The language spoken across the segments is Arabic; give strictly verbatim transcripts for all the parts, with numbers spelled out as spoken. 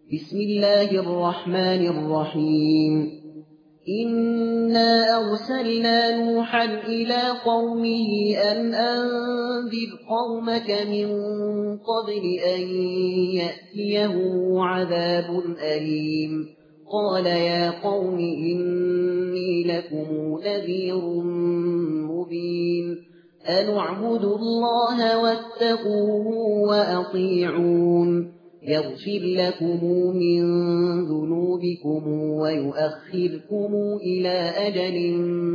بسم الله الرحمن الرحيم إنا أرسلنا نوحا إلى قومه أن أنذر قومك من قبل أن يأتيهم عذاب أليم قال يا قوم إني لكم نذير مبين أن اعبدوا الله واتقوه وأطيعون يغفر لكم من ذنوبكم ويؤخركم إلى أجل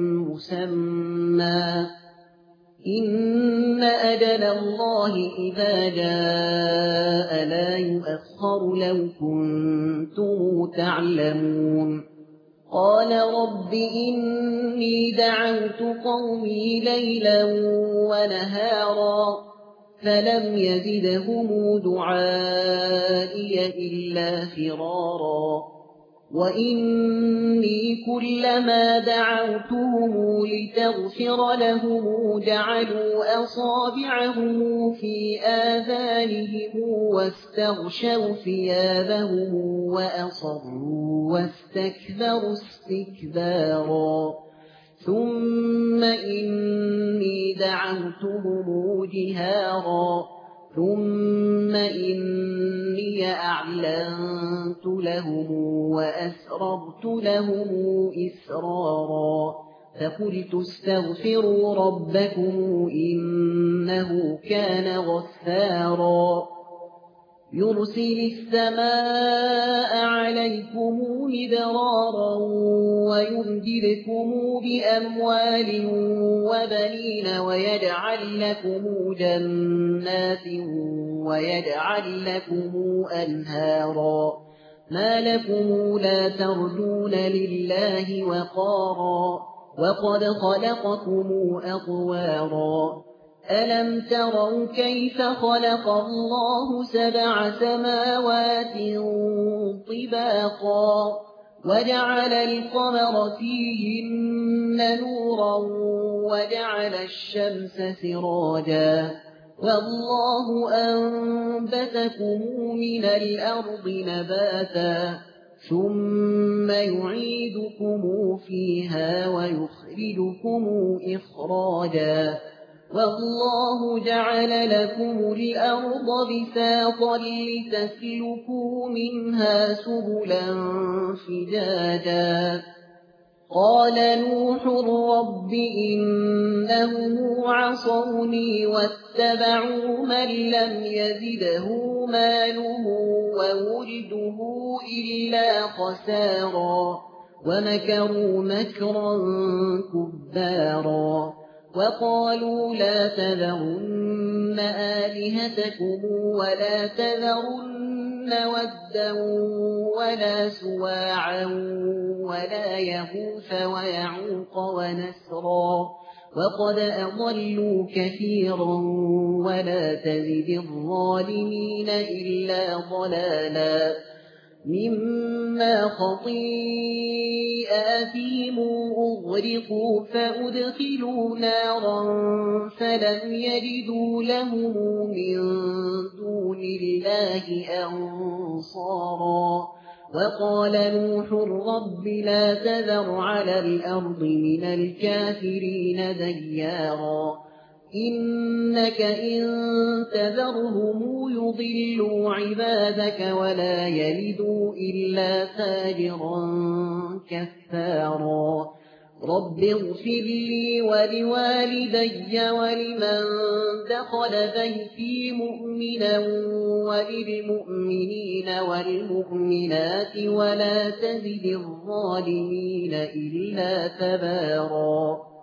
مسمى إن أجل الله إذا جاء لا يؤخر لو كنتم تعلمون قال رب إني دعوت قومي ليلا ونهارا فلم يزدهم دعائي إلا فرارا وإني كلما دعوتهم لتغفر لهم جعلوا أصابعهم في آذانهم واستغشوا ثيابهم وأصروا واستكبروا استكبارا ثم إني دعوتهم جهارا ثم إني أعلنت لهم وأسررت لهم إسرارا فقلت استغفروا ربكم إنه كان غفارا يرسل السماء عليكم مدرارا ويمددكم بأموال وبنين ويجعل لكم جنات ويجعل لكم أنهارا ما لكم لا ترجون لله وقارا وقد خلقكم أطوارا ألم تروا كيف خلق الله سبع سماوات طباقا وجعل القمر فيهن نورا وجعل الشمس سراجا والله أنبتكم من الأرض نباتا ثم يعيدكم فيها ويخرجكم إخراجا والله جعل لكم الأرض بساطا لتسلكوا منها سبلا فجاجا قال نوح رب إنهم عصوني واتبعوا من لم يزده ماله وولده إلا خسارا ومكروا مكرا كبارا وقالوا لا تذرن آلهتكم ولا تذرن ودا ولا سواعا ولا يغوث ويعوق ونسرا وقد أضلوا كثيرا ولا تزد الظالمين إلا ضلالا مما خطيئاتهم أغرقوا فأدخلوا نارا فلم يجدوا لهم من دون الله أنصارا وقال نوح رب لا تذر على الأرض من الكافرين ديارا إنك إن تذرهم يضلوا عبادك ولا يلدوا إلا فاجرا كفارا رب اغفر لي ولوالدي ولمن دخل بيتي مؤمنا وللمؤمنين والمؤمنات ولا تزد الظالمين إلا تبارا